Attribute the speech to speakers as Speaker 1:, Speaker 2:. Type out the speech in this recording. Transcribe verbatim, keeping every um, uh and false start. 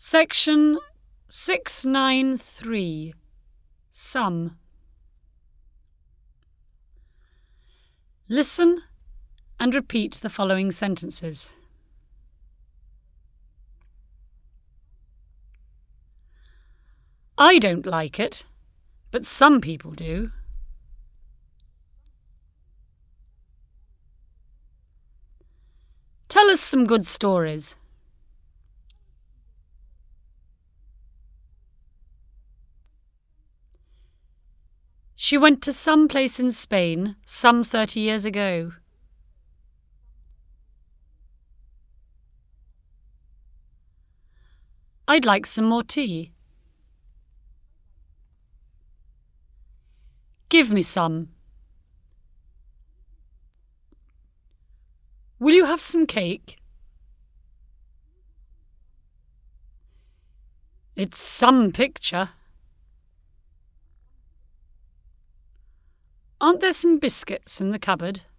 Speaker 1: Section six ninety-three. Some. Listen and repeat the following sentences. I don't like it, but some people do. Tell us some good stories. She went to some place in Spain some thirty years ago. I'd like some more tea. Give me some. Will you have some cake? It's some picture. Aren't there some biscuits in the cupboard?